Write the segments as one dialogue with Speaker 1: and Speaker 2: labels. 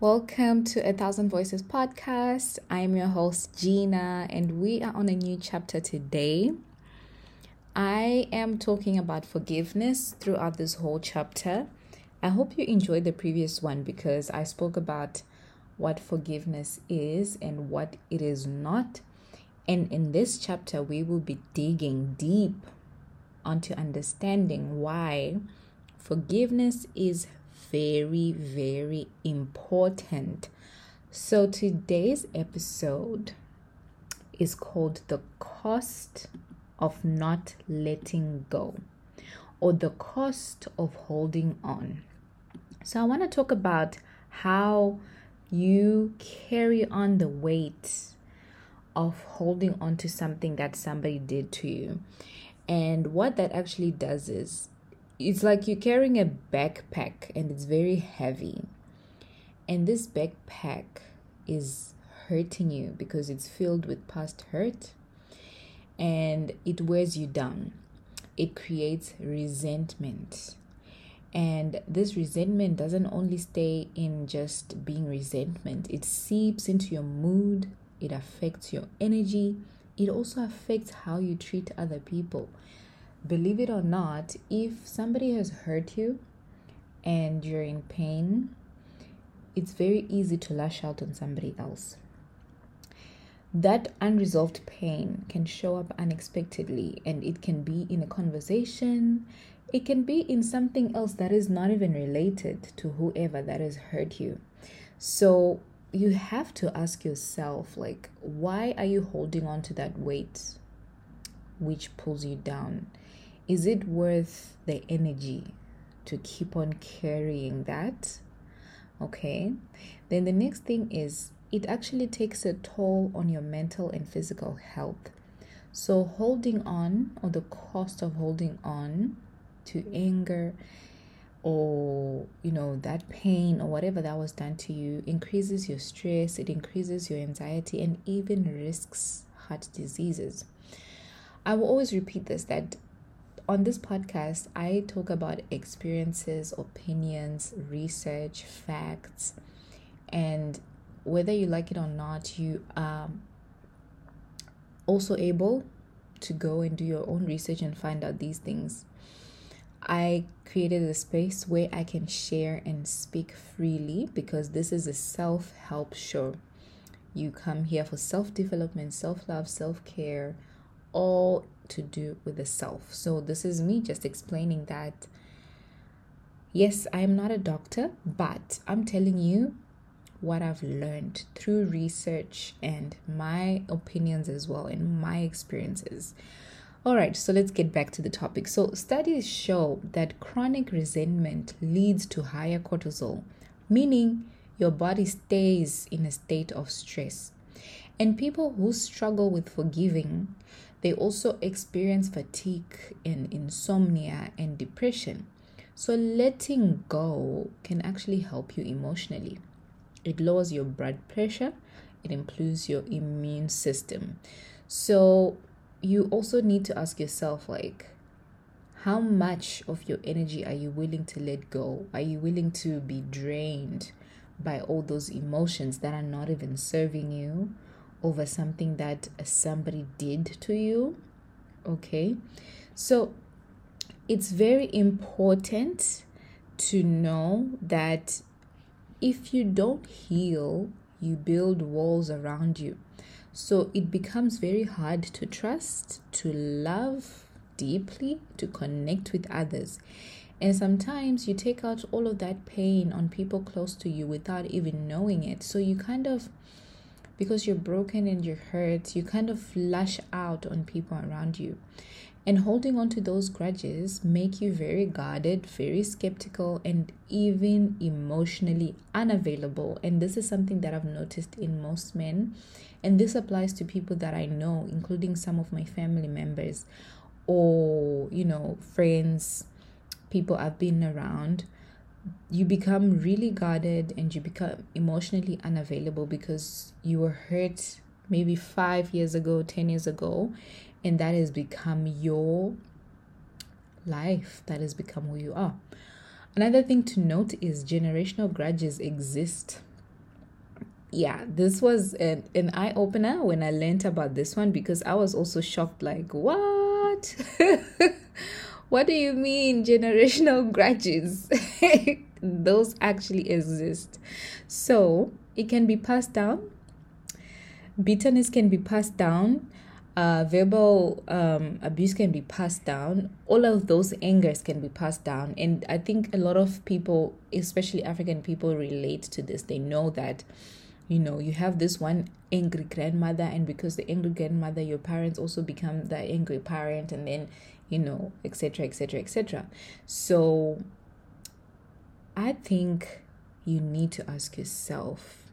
Speaker 1: Welcome to A Thousand Voices podcast. I am your host, Gina, and we are on a new chapter today. I am talking about forgiveness throughout this whole chapter. I hope you enjoyed the previous one because I spoke about what forgiveness is and what it is not. And in this chapter, we will be digging deep onto understanding why forgiveness is very, very important. So today's episode is called The Cost of Not Letting Go, or the cost of holding on. So I want to talk about how you carry on the weight of holding on to something that somebody did to you. And what that actually does is it's like you're carrying a backpack and it's very heavy. And this backpack is hurting you because it's filled with past hurt and it wears you down. It creates resentment. And this resentment doesn't only stay in just being resentment. It seeps into your mood. It affects your energy. It also affects how you treat other people. Believe it or not, if somebody has hurt you and you're in pain, it's very easy to lash out on somebody else. That unresolved pain can show up unexpectedly, and it can be in a conversation. It can be in something else that is not even related to whoever that has hurt you. So you have to ask yourself, why are you holding on to that weight which pulls you down? Is it worth the energy to keep on carrying that? Okay. Then the next thing is it actually takes a toll on your mental and physical health. So holding on, or the cost of holding on to anger or that pain or whatever that was done to you, increases your stress, it increases your anxiety, and even risks heart diseases. I will always repeat this, that on this podcast, I talk about experiences, opinions, research, facts, and whether you like it or not, you are also able to go and do your own research and find out these things. I created a space where I can share and speak freely because this is a self-help show. You come here for self-development, self-love, self-care, all to do with the self. So this is me just explaining that, yes, I am not a doctor, but I'm telling you what I've learned through research and my opinions as well and my experiences. All right, so let's get back to the topic. So studies show that chronic resentment leads to higher cortisol, meaning your body stays in a state of stress. And people who struggle with forgiving, they also experience fatigue and insomnia and depression. So letting go can actually help you emotionally. It lowers your blood pressure. It improves your immune system. So you also need to ask yourself, how much of your energy are you willing to let go? Are you willing to be drained by all those emotions that are not even serving you over something that somebody did to you? Okay, so it's very important to know that if you don't heal, you build walls around you. So it becomes very hard to trust, to love deeply, to connect with others. And sometimes you take out all of that pain on people close to you without even knowing it. So you because you're broken and you're hurt, you kind of lash out on people around you. And holding on to those grudges make you very guarded, very skeptical, and even emotionally unavailable. And this is something that I've noticed in most men. And this applies to people that I know, including some of my family members or, friends, people I've been around. You become really guarded and you become emotionally unavailable because you were hurt maybe 5 years ago, 10 years ago, and that has become your life. That has become who you are. Another thing to note is generational grudges exist. yeah, this was an eye opener when I learned about this one, because I was also shocked, like, what? What do you mean generational grudges? Those actually exist. So it can be passed down. Bitterness can be passed down. Verbal abuse can be passed down. All of those angers can be passed down. And I think a lot of people, especially African people, relate to this. They know that, you have this one angry grandmother, and because the angry grandmother, your parents also become the angry parent, and then, etc., etc., etc. So I think you need to ask yourself,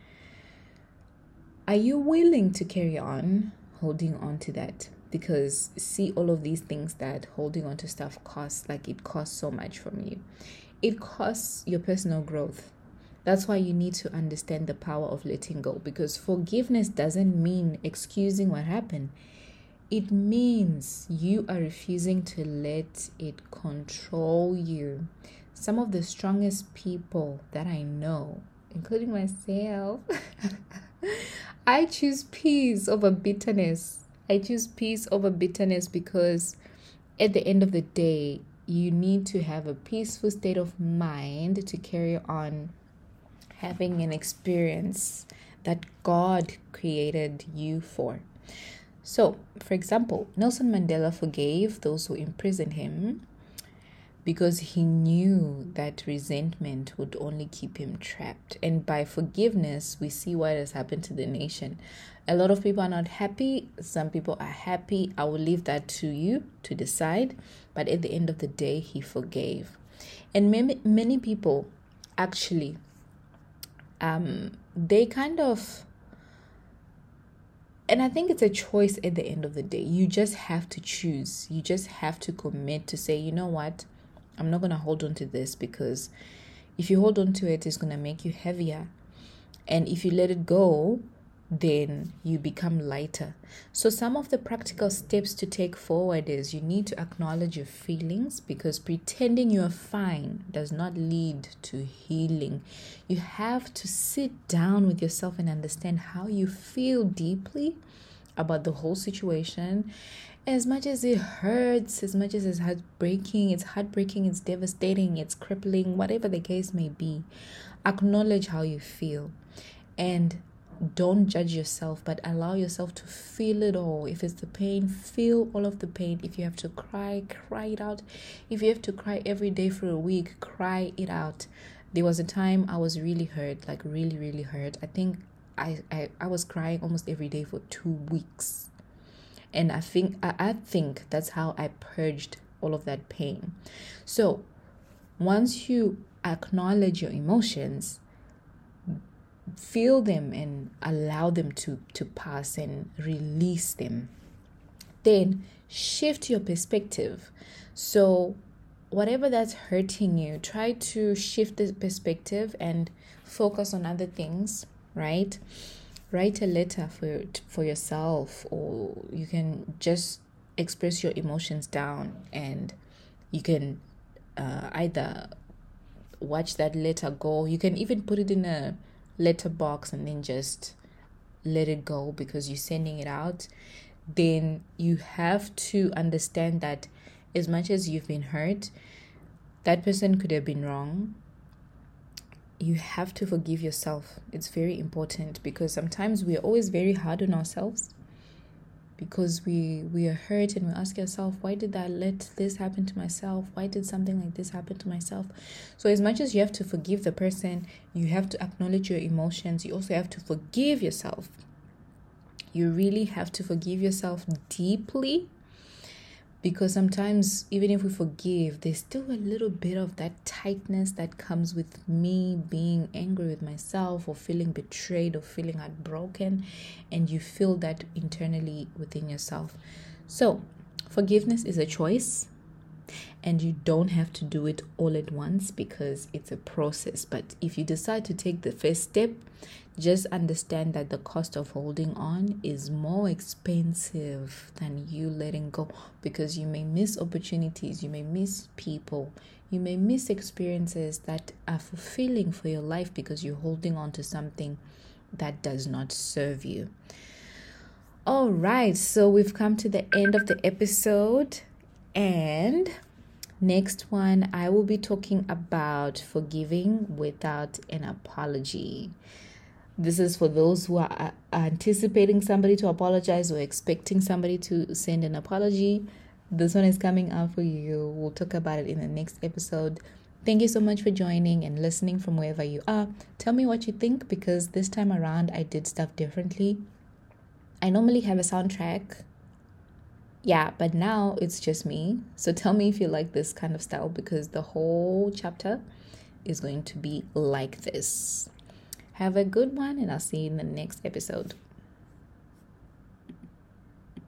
Speaker 1: are you willing to carry on holding on to that? Because see, all of these things that holding on to stuff costs, like it costs so much from you. It costs your personal growth. That's why you need to understand the power of letting go, because forgiveness doesn't mean excusing what happened. It means you are refusing to let it control you. Some of the strongest people that I know, including myself, I choose peace over bitterness. I choose peace over bitterness because at the end of the day, you need to have a peaceful state of mind to carry on having an experience that God created you for. So, for example, Nelson Mandela forgave those who imprisoned him because he knew that resentment would only keep him trapped. And by forgiveness, we see what has happened to the nation. A lot of people are not happy. Some people are happy. I will leave that to you to decide. But at the end of the day, he forgave. And many people actually, they kind of, and I think it's a choice at the end of the day. You just have to choose. You just have to commit to say, you know what? I'm not going to hold on to this, because if you hold on to it, it's going to make you heavier. And if you let it go, then you become lighter. So some of the practical steps to take forward is you need to acknowledge your feelings, because pretending you're fine does not lead to healing. You have to sit down with yourself and understand how you feel deeply about the whole situation. As much as it hurts, as much as it's heartbreaking, it's devastating, it's crippling, whatever the case may be, acknowledge how you feel. And don't judge yourself, but allow yourself to feel it all. If it's the pain, feel all of the pain. If you have to cry, cry it out. If you have to cry every day for a week, cry it out. There was a time I was really hurt, like really, really hurt. I think I was crying almost every day for 2 weeks. And I think that's how I purged all of that pain. So once you acknowledge your emotions, feel them and allow them to pass and release them, then shift your perspective. So whatever that's hurting you, try to shift the perspective and focus on other things, right? Write a letter for yourself, or you can just express your emotions down, and you can either watch that letter go. You can even put it in a letterbox and then just let it go, because you're sending it out. Then you have to understand that as much as you've been hurt, that person could have been wrong. You have to forgive yourself. It's very important, because sometimes we are always very hard on ourselves, because we are hurt and we ask ourselves, why did I let this happen to myself? Why did something like this happen to myself? So as much as you have to forgive the person, you have to acknowledge your emotions. You also have to forgive yourself. You really have to forgive yourself deeply, because sometimes even if we forgive, there's still a little bit of that tightness that comes with me being angry with myself, or feeling betrayed, or feeling heartbroken, and you feel that internally within yourself. So forgiveness is a choice, and you don't have to do it all at once, because it's a process. But if you decide to take the first step, just understand that the cost of holding on is more expensive than you letting go, because you may miss opportunities, you may miss people, you may miss experiences that are fulfilling for your life, because you're holding on to something that does not serve you. All right, so we've come to the end of the episode, and next one I will be talking about forgiving without an apology. This is for those who are anticipating somebody to apologize or expecting somebody to send an apology. This one is coming out for you. We'll talk about it in the next episode. Thank you so much for joining and listening from wherever you are. Tell me what you think, because this time around I did stuff differently. I normally have a soundtrack. Yeah, but now it's just me. So tell me if you like this kind of style, because the whole chapter is going to be like this. Have a good one, and I'll see you in the next episode.